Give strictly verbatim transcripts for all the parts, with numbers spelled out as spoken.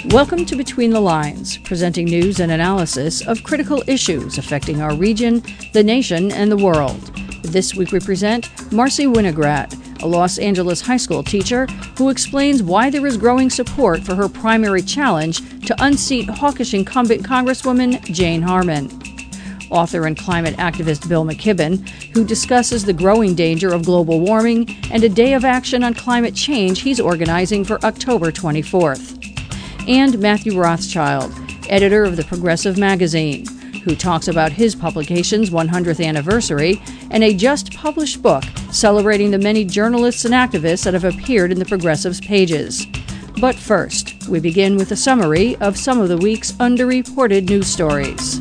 Welcome to Between the Lines, presenting news and analysis of critical issues affecting our region, the nation, and the world. This week we present Marcy Winograd, a Los Angeles high school teacher who explains why there is growing support for her primary challenge to unseat hawkish incumbent Congresswoman Jane Harman. Author and climate activist Bill McKibben, who discusses the growing danger of global warming and a day of action on climate change he's organizing for October twenty-fourth. And Matthew Rothschild, editor of the Progressive Magazine, who talks about his publication's one hundredth anniversary and a just-published book celebrating the many journalists and activists that have appeared in the Progressive's pages. But first, we begin with a summary of some of the week's underreported news stories.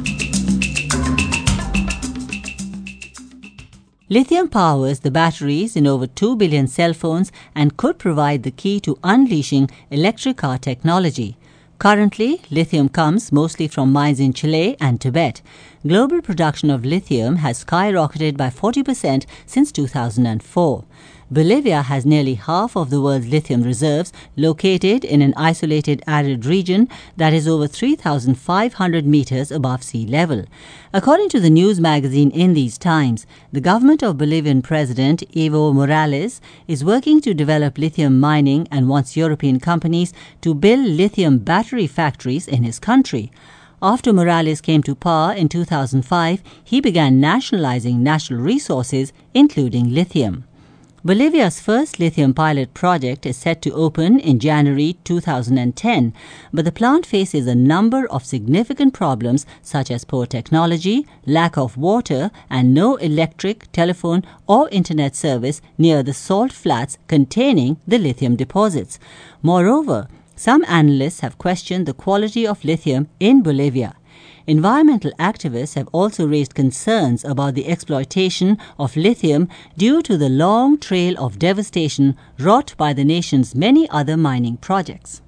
Lithium powers the batteries in over two billion cell phones and could provide the key to unleashing electric car technology. Currently, lithium comes mostly from mines in Chile and Tibet. Global production of lithium has skyrocketed by forty percent since two thousand four. Bolivia has nearly half of the world's lithium reserves, located in an isolated arid region that is over three thousand five hundred meters above sea level. According to the news magazine In These Times, the government of Bolivian President Evo Morales is working to develop lithium mining and wants European companies to build lithium battery factories in his country. After Morales came to power in two thousand five, he began nationalizing natural resources, including lithium. Bolivia's first lithium pilot project is set to open in January two thousand ten, but the plant faces a number of significant problems such as poor technology, lack of water, and no electric, telephone, or internet service near the salt flats containing the lithium deposits. Moreover, some analysts have questioned the quality of lithium in Bolivia. Environmental activists have also raised concerns about the exploitation of lithium due to the long trail of devastation wrought by the nation's many other mining projects.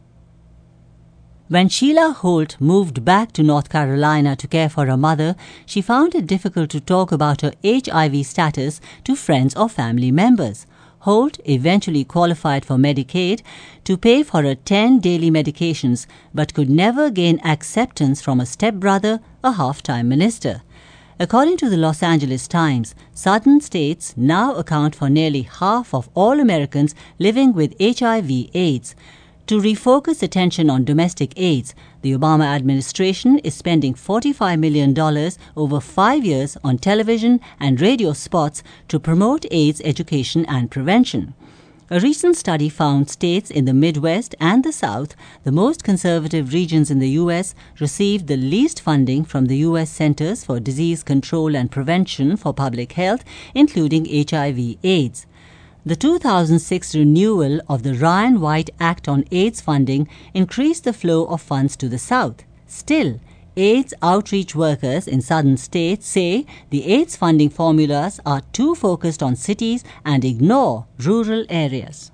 When Sheila Holt moved back to North Carolina to care for her mother, she found it difficult to talk about her H I V status to friends or family members. Holt eventually qualified for Medicaid to pay for her ten daily medications, but could never gain acceptance from a stepbrother, a half-time minister. According to the Los Angeles Times, southern states now account for nearly half of all Americans living with H I V AIDS. To refocus attention on domestic AIDS, the Obama administration is spending forty-five million dollars over five years on television and radio spots to promote AIDS education and prevention. A recent study found states in the Midwest and the South, the most conservative regions in the U S, received the least funding from the U S Centers for Disease Control and Prevention for Public Health, including H I V AIDS. The two thousand six renewal of the Ryan White Act on AIDS funding increased the flow of funds to the South. Still, AIDS outreach workers in southern states say the AIDS funding formulas are too focused on cities and ignore rural areas.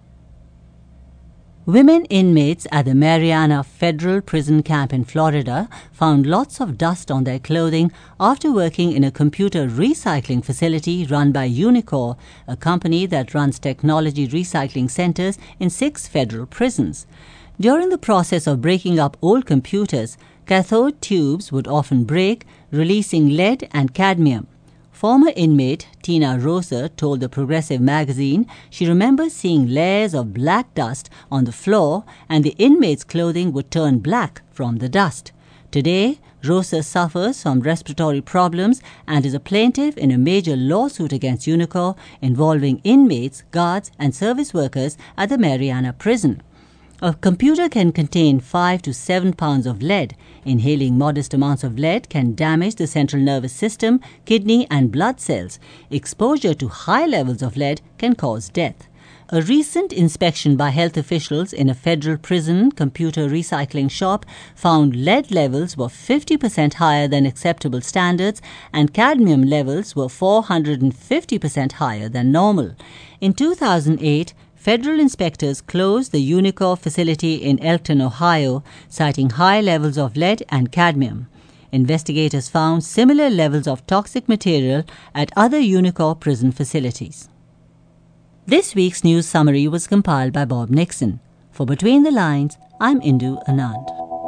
Women inmates at the Mariana Federal Prison Camp in Florida found lots of dust on their clothing after working in a computer recycling facility run by Unicor, a company that runs technology recycling centers in six federal prisons. During the process of breaking up old computers, cathode tubes would often break, releasing lead and cadmium. Former inmate Tina Rosa told the Progressive Magazine she remembers seeing layers of black dust on the floor and the inmates' clothing would turn black from the dust. Today, Rosa suffers from respiratory problems and is a plaintiff in a major lawsuit against Unicor involving inmates, guards, and service workers at the Mariana prison. A computer can contain five to seven pounds of lead. Inhaling modest amounts of lead can damage the central nervous system, kidney, and blood cells. Exposure to high levels of lead can cause death. A recent inspection by health officials in a federal prison computer recycling shop found lead levels were fifty percent higher than acceptable standards and cadmium levels were four hundred fifty percent higher than normal. In two thousand eight, federal inspectors closed the Unicor facility in Elkton, Ohio, citing high levels of lead and cadmium. Investigators found similar levels of toxic material at other Unicor prison facilities. This week's news summary was compiled by Bob Nixon. For Between the Lines, I'm Indu Anand.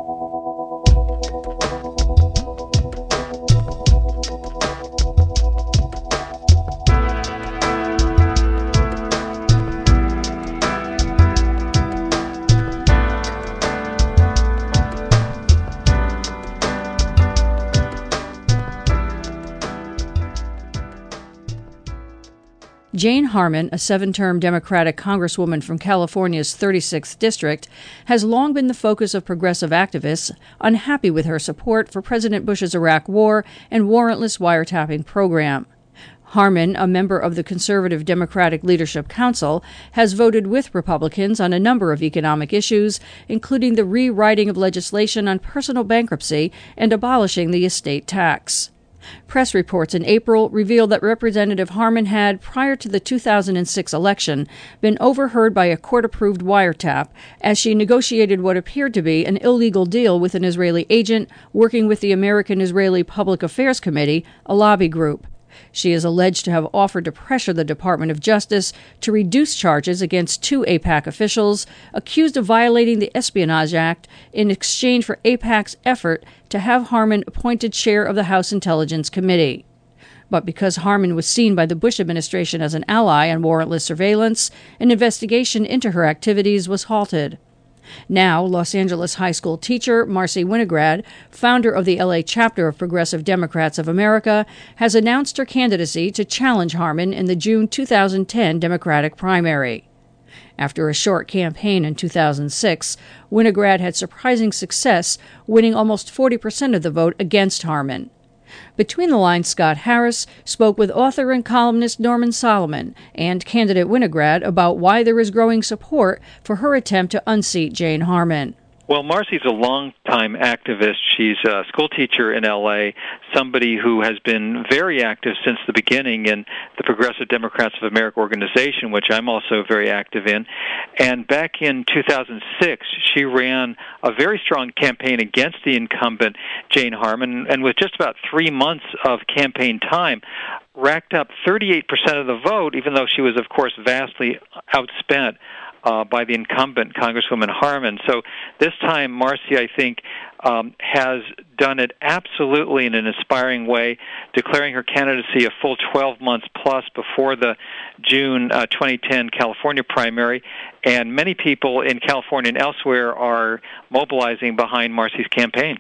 Jane Harman, a seven-term Democratic congresswoman from California's thirty-sixth district, has long been the focus of progressive activists unhappy with her support for President Bush's Iraq War and warrantless wiretapping program. Harman, a member of the Conservative Democratic Leadership Council, has voted with Republicans on a number of economic issues, including the rewriting of legislation on personal bankruptcy and abolishing the estate tax. Press reports in April revealed that Representative Harman had, prior to the two thousand six election, been overheard by a court-approved wiretap as she negotiated what appeared to be an illegal deal with an Israeli agent working with the American-Israeli Public Affairs Committee, a lobby group. She is alleged to have offered to pressure the Department of Justice to reduce charges against two AIPAC officials accused of violating the Espionage Act in exchange for AIPAC's effort to have Harman appointed chair of the House Intelligence Committee. But because Harman was seen by the Bush administration as an ally on warrantless surveillance, an investigation into her activities was halted. Now, Los Angeles high school teacher Marcy Winograd, founder of the L A chapter of Progressive Democrats of America, has announced her candidacy to challenge Harman in the June two thousand ten Democratic primary. After a short campaign in two thousand six, Winograd had surprising success, winning almost forty percent of the vote against Harman. Between the Lines, Scott Harris spoke with author and columnist Norman Solomon and candidate Winograd about why there is growing support for her attempt to unseat Jane Harman. Well, Marcy's a long-time activist. She's a school teacher in L A, somebody who has been very active since the beginning in the Progressive Democrats of America organization, which I'm also very active in. And back in two thousand six, she ran a very strong campaign against the incumbent, Jane Harman, and with just about three months of campaign time, racked up thirty-eight percent of the vote, even though she was, of course, vastly outspent Uh, by the incumbent, Congresswoman Harman. So this time, Marcy, I think, um, has done it absolutely in an inspiring way, declaring her candidacy a full twelve months plus before the June uh, twenty ten California primary. And many people in California and elsewhere are mobilizing behind Marcy's campaign.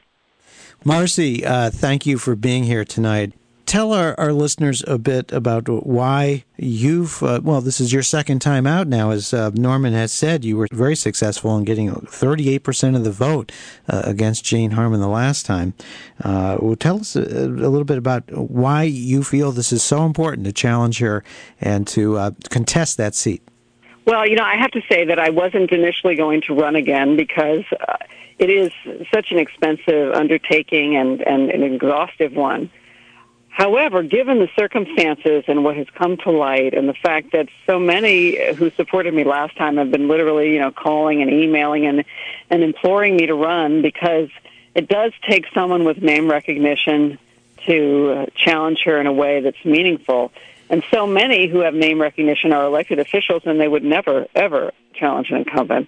Marcy, uh, thank you for being here tonight. Tell our, our listeners a bit about why you've, uh, well, this is your second time out now. As uh, Norman has said, you were very successful in getting thirty-eight percent of the vote uh, against Jane Harman the last time. Uh, well, tell us a, a little bit about why you feel this is so important to challenge her and to uh, contest that seat. Well, you know, I have to say that I wasn't initially going to run again because uh, it is such an expensive undertaking and, and an exhaustive one. However, given the circumstances and what has come to light and the fact that so many who supported me last time have been literally, you know, calling and emailing and, and imploring me to run, because it does take someone with name recognition to uh, challenge her in a way that's meaningful. And so many who have name recognition are elected officials, and they would never, ever challenge an incumbent.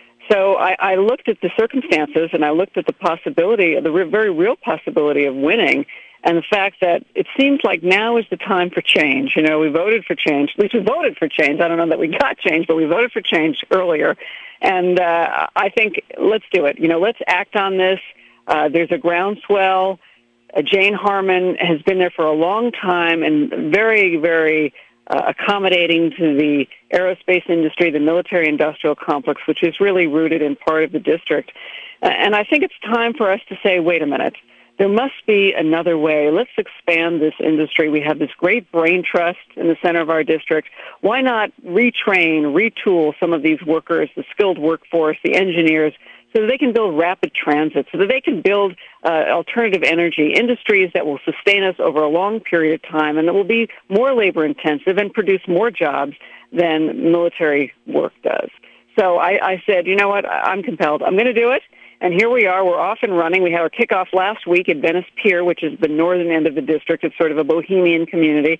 So I, I looked at the circumstances, and I looked at the possibility, the re- very real possibility of winning, and the fact that it seems like now is the time for change. You know, we voted for change. At least we voted for change. I don't know that we got change, but we voted for change earlier. And uh, I think let's do it. You know, let's act on this. Uh, there's a groundswell. Uh, Jane Harman has been there for a long time and very, very uh, accommodating to the aerospace industry, the military-industrial complex, which is really rooted in part of the district. Uh, and I think it's time for us to say, wait a minute. There must be another way. Let's expand this industry. We have this great brain trust in the center of our district. Why not retrain, retool some of these workers, the skilled workforce, the engineers, so that they can build rapid transit, so that they can build uh, alternative energy industries that will sustain us over a long period of time and that will be more labor-intensive and produce more jobs than military work does. So I, I said, you know what, I'm compelled. I'm going to do it. And here we are. We're off and running. We had our kickoff last week at Venice Pier, which is the northern end of the district. It's sort of a bohemian community.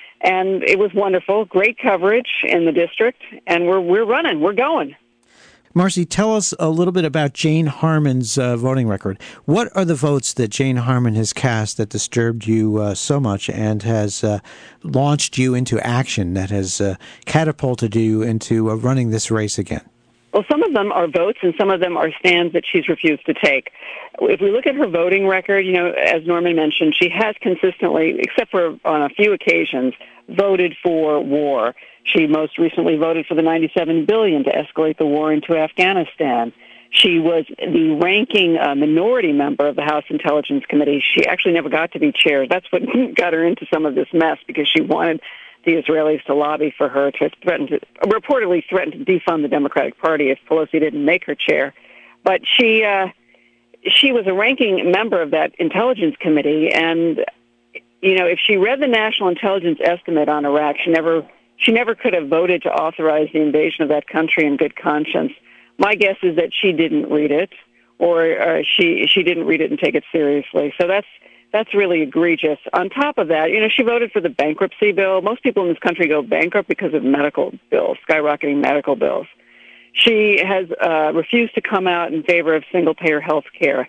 And it was wonderful. Great coverage in the district. And we're we're running. We're going. Marcy, tell us a little bit about Jane Harman's uh, voting record. What are the votes that Jane Harman has cast that disturbed you uh, so much and has uh, launched you into action, that has uh, catapulted you into uh, running this race again? Well, some of them are votes, and some of them are stands that she's refused to take. If we look at her voting record, you know, as Norman mentioned, she has consistently, except for on a few occasions, voted for war. She most recently voted for the ninety-seven billion dollars to escalate the war into Afghanistan. She was the ranking uh, minority member of the House Intelligence Committee. She actually never got to be chair. That's what got her into some of this mess, because she wanted the Israelis to lobby for her to threaten to, reportedly threaten to defund the Democratic Party if Pelosi didn't make her chair. But she, uh, she was a ranking member of that Intelligence Committee, and, you know, if she read the National Intelligence Estimate on Iraq, she never, she never could have voted to authorize the invasion of that country in good conscience. My guess is that she didn't read it, or uh, she, she didn't read it and take it seriously. So that's, That's really egregious. On top of that, you know, she voted for the bankruptcy bill. Most people in this country go bankrupt because of medical bills, skyrocketing medical bills. She has uh, refused to come out in favor of single-payer health care.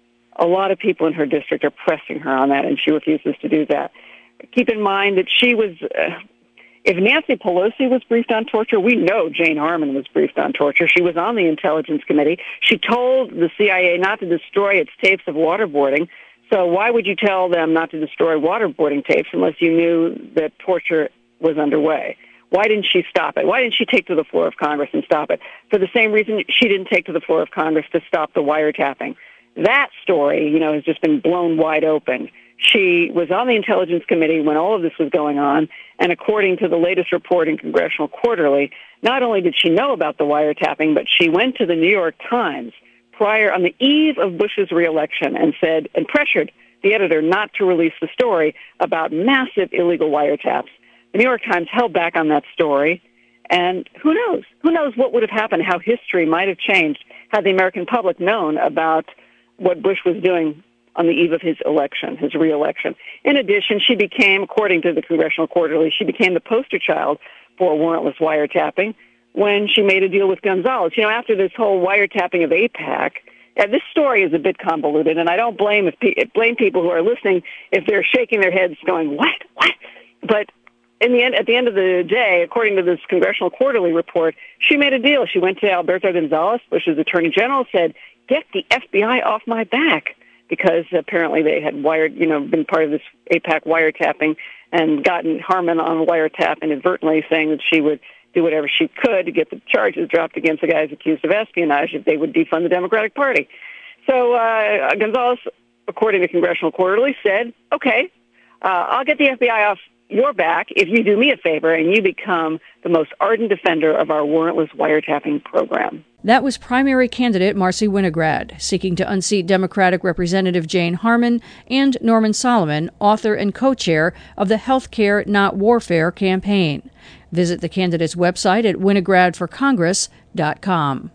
A lot of people in her district are pressing her on that, and she refuses to do that. Keep in mind that she was, uh, if Nancy Pelosi was briefed on torture, we know Jane Harman was briefed on torture. She was on the Intelligence Committee. She told the C I A not to destroy its tapes of waterboarding. So why would you tell them not to destroy waterboarding tapes unless you knew that torture was underway? Why didn't she stop it? Why didn't she take to the floor of Congress and stop it? For the same reason she didn't take to the floor of Congress to stop the wiretapping. That story, you know, has just been blown wide open. She was on the Intelligence Committee when all of this was going on, and according to the latest report in Congressional Quarterly, not only did she know about the wiretapping, but she went to the New York Times prior on the eve of Bush's reelection and said, and pressured the editor not to release the story about massive illegal wiretaps. The New York Times held back on that story, and who knows? Who knows what would have happened, how history might have changed had the American public known about what Bush was doing on the eve of his election, his reelection. In addition, she became, according to the Congressional Quarterly, she became the poster child for warrantless wiretapping when she made a deal with Gonzales. You know, after this whole wiretapping of AIPAC, yeah, this story is a bit convoluted, and I don't blame if pe- blame people who are listening if they're shaking their heads going, what, what? But in the end, at the end of the day, according to this Congressional Quarterly report, she made a deal. She went to Alberto Gonzales, Bush's Attorney General, said, get the F B I off my back, because apparently they had wired, you know, been part of this AIPAC wiretapping and gotten Harman on wiretap inadvertently, saying that she would do whatever she could to get the charges dropped against the guys accused of espionage if they would defund the Democratic Party. So uh, Gonzales, according to Congressional Quarterly, said, okay, uh, I'll get the F B I off your back if you do me a favor and you become the most ardent defender of our warrantless wiretapping program. That was primary candidate Marcy Winograd, seeking to unseat Democratic Representative Jane Harman, and Norman Solomon, author and co-chair of the Healthcare Not Warfare campaign. Visit the candidate's website at winograd for congress dot com.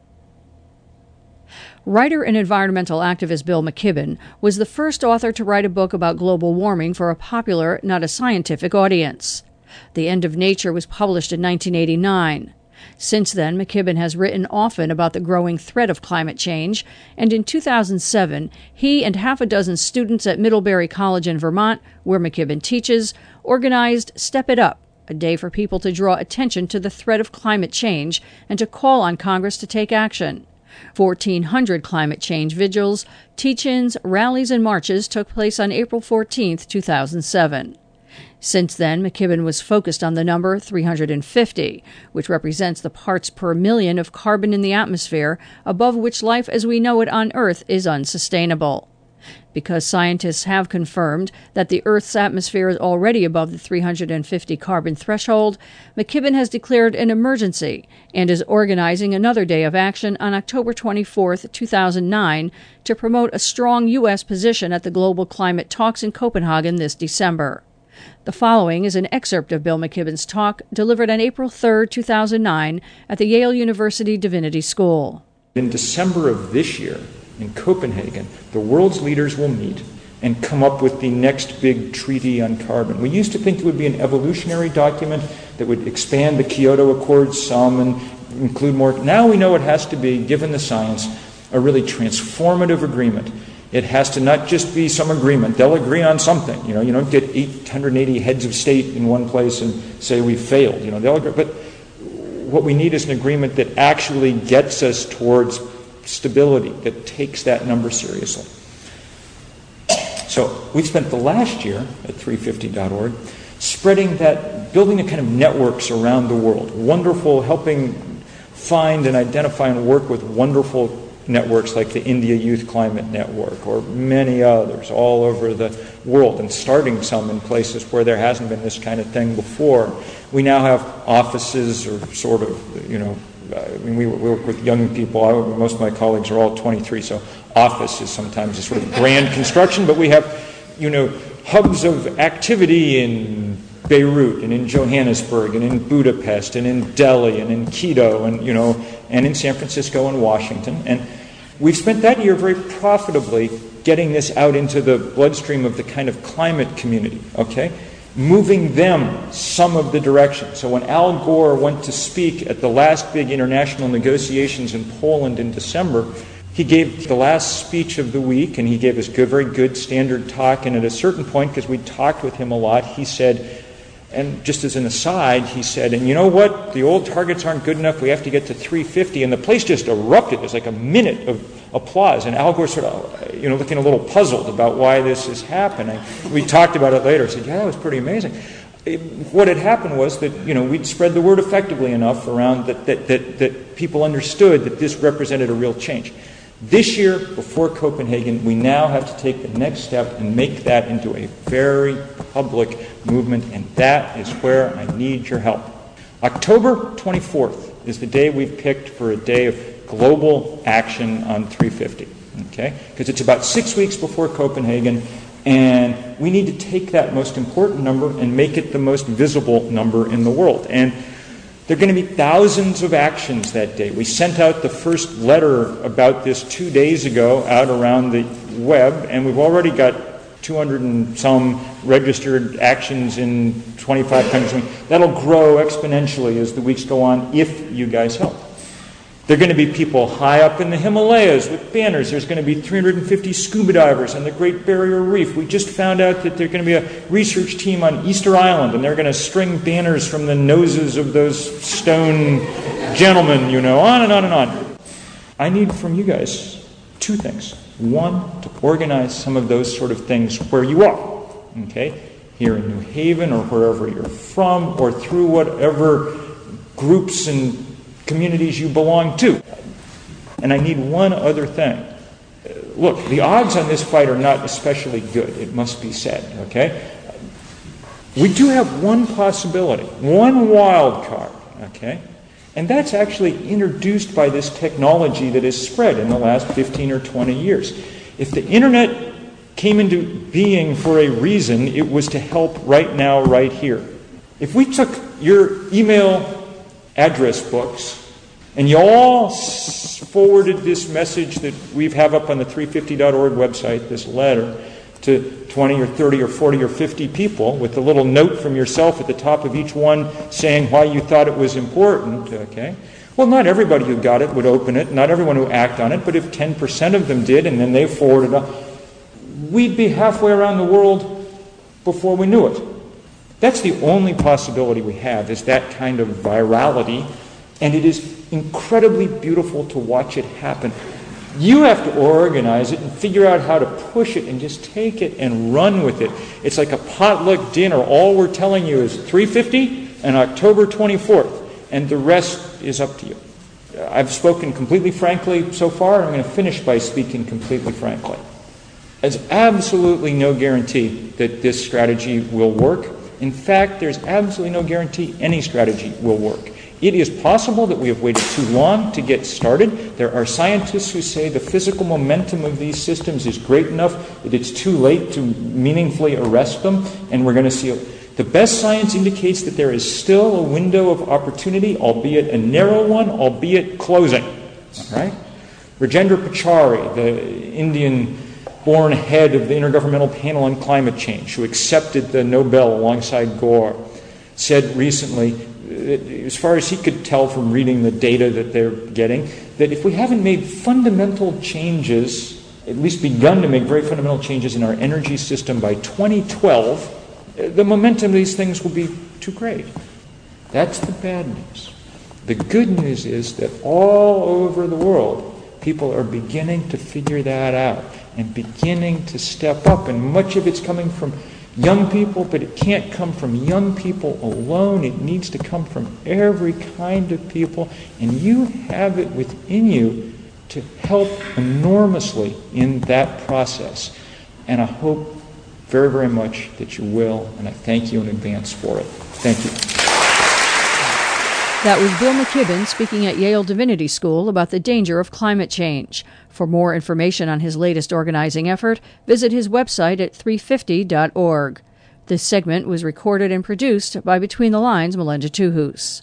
Writer and environmental activist Bill McKibben was the first author to write a book about global warming for a popular, not a scientific audience. The End of Nature was published in nineteen eighty-nine. Since then, McKibben has written often about the growing threat of climate change, and in two thousand seven, he and half a dozen students at Middlebury College in Vermont, where McKibben teaches, organized Step It Up, a day for people to draw attention to the threat of climate change and to call on Congress to take action. fourteen hundred climate change vigils, teach-ins, rallies, and marches took place on April fourteenth, two thousand seven. Since then, McKibben was focused on the number three hundred fifty, which represents the parts per million of carbon in the atmosphere, above which life as we know it on Earth is unsustainable. Because scientists have confirmed that the Earth's atmosphere is already above the three hundred fifty carbon threshold, McKibben has declared an emergency and is organizing another day of action on October twenty-fourth, two thousand nine, to promote a strong U S position at the global climate talks in Copenhagen this December. The following is an excerpt of Bill McKibben's talk delivered on April third, two thousand nine, at the Yale University Divinity School. In December of this year, in Copenhagen, the world's leaders will meet and come up with the next big treaty on carbon. We used to think it would be an evolutionary document that would expand the Kyoto Accords some and include more. Now we know it has to be, given the science, a really transformative agreement. It has to not just be some agreement. They'll agree on something. You know, you don't get eight hundred eighty heads of state in one place and say we failed. You know, they'll agree. But what we need is an agreement that actually gets us towards stability, that takes that number seriously. So we've spent the last year at three fifty dot org spreading that, building a kind of networks around the world. Wonderful, helping find and identify and work with wonderful networks like the India Youth Climate Network or many others all over the world, and starting some in places where there hasn't been this kind of thing before. We now have offices, or sort of, you know, I mean, we work with young people. I, most of my colleagues are all twenty-three, so office is sometimes a sort of grand construction, but we have, you know, hubs of activity in Beirut and in Johannesburg and in Budapest and in Delhi and in Quito and, you know, and in San Francisco and Washington. And we've spent that year very profitably getting this out into the bloodstream of the kind of climate community, okay? Moving them some of the direction. So when Al Gore went to speak at the last big international negotiations in Poland in December, he gave the last speech of the week, and he gave us good, very good standard talk, and at a certain point, because we talked with him a lot, he said, and just as an aside, he said, and you know what, the old targets aren't good enough, we have to get to three fifty, and the place just erupted. There's like a minute of applause, and Al Gore sort of, you know, looking a little puzzled about why this is happening. We talked about it later. I said, yeah, that was pretty amazing. It, what had happened was that, you know, we'd spread the word effectively enough around that, that, that, that people understood that this represented a real change. This year, before Copenhagen, we now have to take the next step and make that into a very public movement, and that is where I need your help. October twenty-fourth is the day we've picked for a day of global action on three fifty, okay? Because it's about six weeks before Copenhagen, and we need to take that most important number and make it the most visible number in the world. And there are going to be thousands of actions that day. We sent out the first letter about this two days ago out around the web, and we've already got two hundred and some registered actions in twenty-five countries. That'll grow exponentially as the weeks go on if you guys help. There are going to be people high up in the Himalayas with banners. There's going to be three hundred fifty scuba divers on the Great Barrier Reef. We just found out that there's going to be a research team on Easter Island, and they're going to string banners from the noses of those stone gentlemen, you know, on and on and on. I need from you guys two things. One, to organize some of those sort of things where you are, okay? Here in New Haven or wherever you're from, or through whatever groups and communities you belong to. And I need one other thing. Look, the odds on this fight are not especially good, it must be said, okay? We do have one possibility, one wild card, okay? And that's actually introduced by this technology that has spread in the last fifteen or twenty years. If the internet came into being for a reason, it was to help right now, right here. If we took your email address books, and you all forwarded this message that we have up on the three fifty dot org website, this letter, to twenty or thirty or forty or fifty people with a little note from yourself at the top of each one saying why you thought it was important, okay? Well, not everybody who got it would open it, not everyone who acted on it, but if ten percent of them did and then they forwarded it, we'd be halfway around the world before we knew it. That's the only possibility we have, is that kind of virality, and it is incredibly beautiful to watch it happen. You have to organize it and figure out how to push it and just take it and run with it. It's like a potluck dinner. All we're telling you is three fifty and October twenty-fourth, and the rest is up to you. I've spoken completely frankly so far, and I'm going to finish by speaking completely frankly. There's absolutely no guarantee that this strategy will work. In fact, there's absolutely no guarantee any strategy will work. It is possible that we have waited too long to get started. There are scientists who say the physical momentum of these systems is great enough that it's too late to meaningfully arrest them, and we're going to see it. The best science indicates that there is still a window of opportunity, albeit a narrow one, albeit closing. All right? Rajendra Pachauri, the Indian-born head of the Intergovernmental Panel on Climate Change, who accepted the Nobel alongside Gore, said recently as far as he could tell from reading the data that they're getting, that if we haven't made fundamental changes, at least begun to make very fundamental changes in our energy system by twenty twelve, the momentum of these things will be too great. That's the bad news. The good news is that all over the world, people are beginning to figure that out and beginning to step up, and much of it's coming from young people, but it can't come from young people alone. It needs to come from every kind of people, and you have it within you to help enormously in that process. And I hope very, very much that you will, and I thank you in advance for it. Thank you. That was Bill McKibben speaking at Yale Divinity School about the danger of climate change. For more information on his latest organizing effort, visit his website at three fifty dot org. This segment was recorded and produced by Between the Lines' Melinda Tuhus.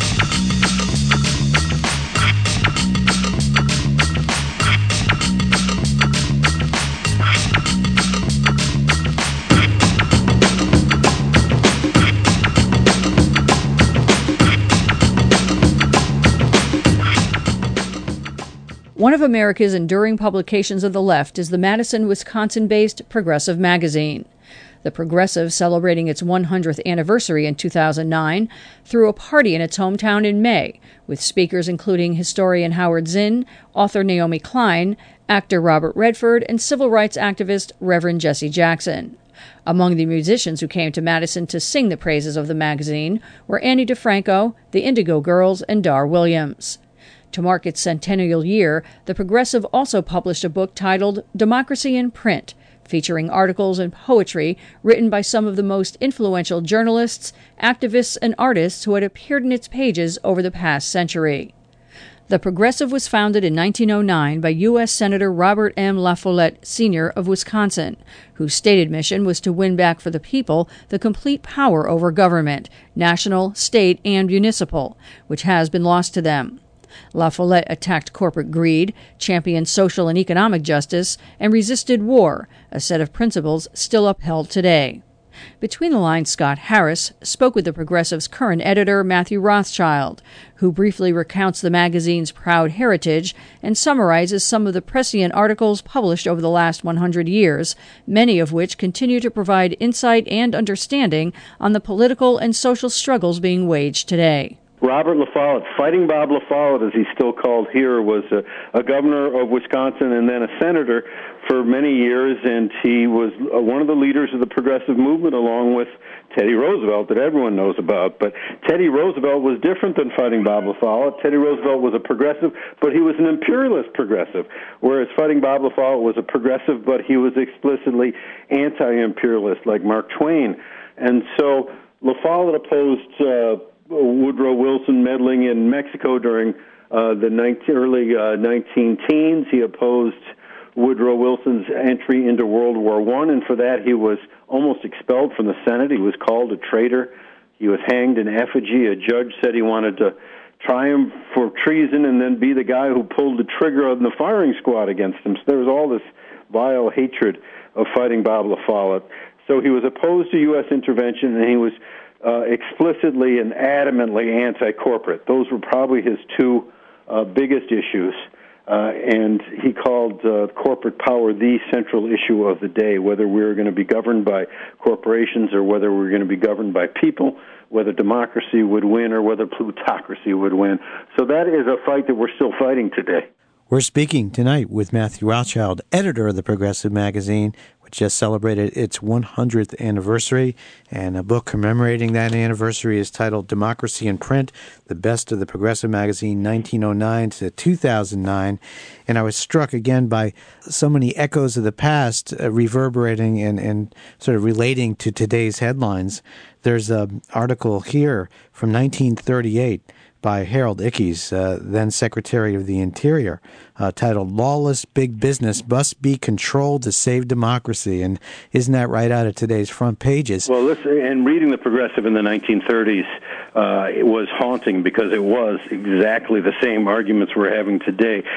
One of America's enduring publications of the left is the Madison, Wisconsin-based Progressive Magazine. The Progressive, celebrating its one hundredth anniversary in two thousand nine, threw a party in its hometown in May, with speakers including historian Howard Zinn, author Naomi Klein, actor Robert Redford, and civil rights activist Reverend Jesse Jackson. Among the musicians who came to Madison to sing the praises of the magazine were Annie DeFranco, the Indigo Girls, and Dar Williams. To mark its centennial year, the Progressive also published a book titled Democracy in Print, featuring articles and poetry written by some of the most influential journalists, activists, and artists who had appeared in its pages over the past century. The Progressive was founded in nineteen oh nine by U S Senator Robert M. La Follette, Senior of Wisconsin, whose stated mission was to win back for the people the complete power over government, national, state, and municipal, which has been lost to them. La Follette attacked corporate greed, championed social and economic justice, and resisted war, a set of principles still upheld today. Between the Lines' Scott Harris spoke with the Progressive's current editor, Matthew Rothschild, who briefly recounts the magazine's proud heritage and summarizes some of the prescient articles published over the last one hundred years, many of which continue to provide insight and understanding on the political and social struggles being waged today. Robert La Follette, Fighting Bob La Follette, as he's still called here, was a, a governor of Wisconsin and then a senator for many years, and he was one of the leaders of the progressive movement along with Teddy Roosevelt that everyone knows about. But Teddy Roosevelt was different than Fighting Bob La Follette. Teddy Roosevelt was a progressive, but he was an imperialist progressive, whereas Fighting Bob La Follette was a progressive, but he was explicitly anti-imperialist, like Mark Twain. And so La Follette opposed uh, Woodrow Wilson meddling in Mexico during uh, the nineteen, early uh, nineteen teens. He opposed Woodrow Wilson's entry into World War One, and for that he was almost expelled from the Senate. He was called a traitor. He was hanged in effigy. A judge said he wanted to try him for treason and then be the guy who pulled the trigger on the firing squad against him. So there was all this vile hatred of Fighting Bob La Follette. So he was opposed to U S intervention, and he was Uh, explicitly and adamantly anti-corporate. Those were probably his two uh, biggest issues, uh, and he called uh, corporate power the central issue of the day, whether we were going to be governed by corporations or whether we were going to be governed by people, whether democracy would win or whether plutocracy would win. So that is a fight that we're still fighting today. We're speaking tonight with Matthew Rothschild, editor of the Progressive Magazine, which just celebrated its one hundredth anniversary, and a book commemorating that anniversary is titled Democracy in Print, the Best of the Progressive Magazine, nineteen oh nine to two thousand nine. And I was struck again by so many echoes of the past uh, reverberating and, and sort of relating to today's headlines. There's an article here from nineteen thirty-eight by Harold Ickes, uh, then Secretary of the Interior, uh, titled Lawless Big Business Must Be Controlled to Save Democracy. And isn't that right out of today's front pages? Well, this, and reading the Progressive in the nineteen thirties, uh, it was haunting because it was exactly the same arguments we're having today.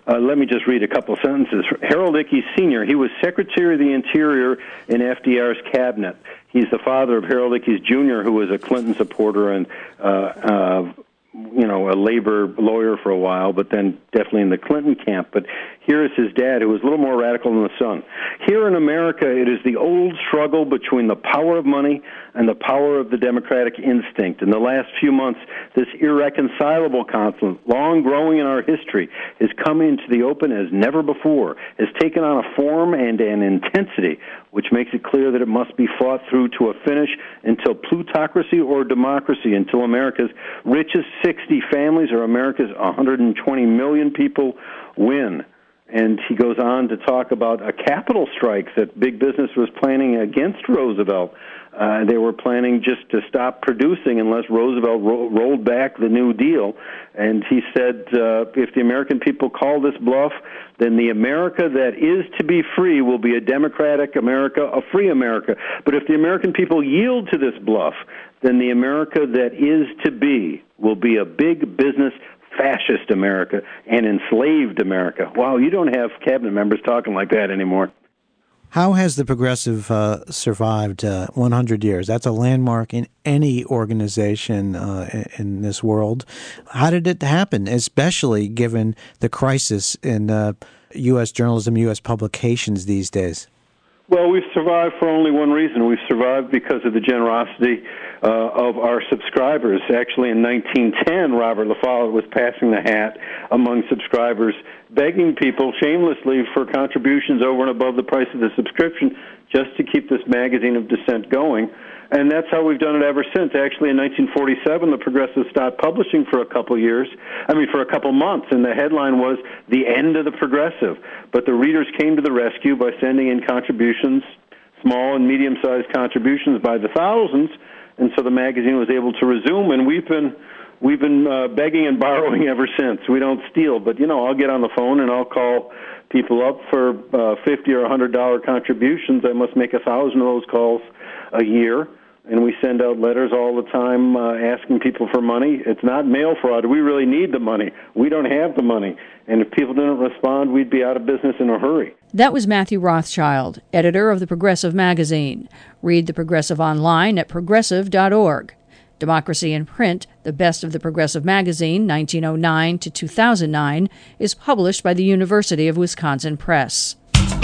Uh, let me just read a couple sentences. Harold Ickes Senior, he was Secretary of the Interior in F D R's cabinet. He's the father of Harold Ickes Junior, who was a Clinton supporter and, uh, uh, you know, a labor lawyer for a while, but then definitely in the Clinton camp. But here is his dad, who was a little more radical than the son. Here in America, it is the old struggle between the power of money and the power of the democratic instinct. In the last few months, this irreconcilable conflict, long growing in our history, has come into the open as never before, has taken on a form and an intensity which makes it clear that it must be fought through to a finish until plutocracy or democracy, until America's richest sixty families or America's one hundred twenty million people win. And he goes on to talk about a capital strike that big business was planning against Roosevelt. Uh, they were planning just to stop producing unless Roosevelt ro- rolled back the New Deal. And he said, uh, if the American people call this bluff, then the America that is to be free will be a democratic America, a free America. But if the American people yield to this bluff, then the America that is to be will be a big business fascist America and enslaved America. Wow, you don't have cabinet members talking like that anymore. How has the Progressive uh, survived uh, one hundred years? That's a landmark in any organization uh, in this world. How did it happen, especially given the crisis in uh, U S journalism, U S publications these days? Well, we've survived for only one reason. We've survived because of the generosity uh, of our subscribers. Actually, in nineteen ten, Robert La Follette was passing the hat among subscribers, begging people shamelessly for contributions over and above the price of the subscription just to keep this magazine of dissent going. And that's how we've done it ever since. Actually, in nineteen forty-seven, the Progressive stopped publishing for a couple years, I mean, for a couple months, and the headline was, "The End of the Progressive." But the readers came to the rescue by sending in contributions, small and medium-sized contributions by the thousands, and so the magazine was able to resume, and we've been we've been uh, begging and borrowing ever since. We don't steal, but, you know, I'll get on the phone and I'll call people up for uh, fifty or one hundred dollars contributions. I must make a thousand of those calls a year. And we send out letters all the time uh, asking people for money. It's not mail fraud. We really need the money. We don't have the money. And if people didn't respond, we'd be out of business in a hurry. That was Matthew Rothschild, editor of the Progressive magazine. Read The Progressive online at progressive dot org. Democracy in Print, the best of the Progressive magazine, nineteen oh nine to two thousand nine, is published by the University of Wisconsin Press.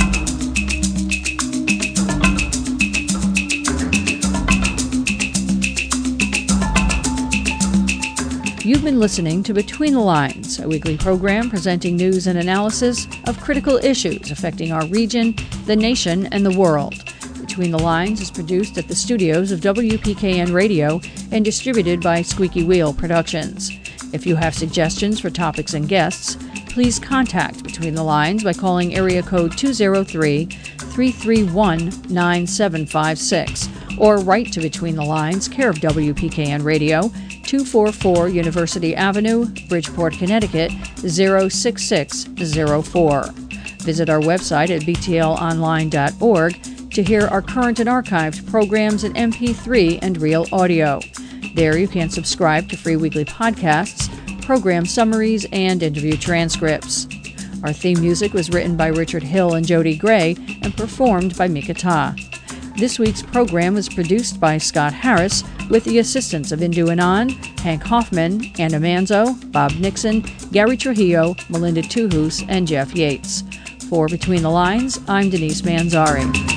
You've been listening to Between the Lines, a weekly program presenting news and analysis of critical issues affecting our region, the nation, and the world. Between the Lines is produced at the studios of W P K N Radio and distributed by Squeaky Wheel Productions. If you have suggestions for topics and guests, please contact Between the Lines by calling area code two oh three, three three one, nine seven five six or write to Between the Lines, care of W P K N Radio, two forty-four University Avenue, Bridgeport, Connecticut, zero six six zero four. Visit our website at b t l online dot org to hear our current and archived programs in M P three and real audio. There you can subscribe to free weekly podcasts, program summaries, and interview transcripts. Our theme music was written by Richard Hill and Jody Gray and performed by Mika Ta. This week's program was produced by Scott Harris with the assistance of Indu Anand, Hank Hoffman, Anna Manzo, Bob Nixon, Gary Trujillo, Melinda Tuhus, and Jeff Yates. For Between the Lines, I'm Denise Manzari.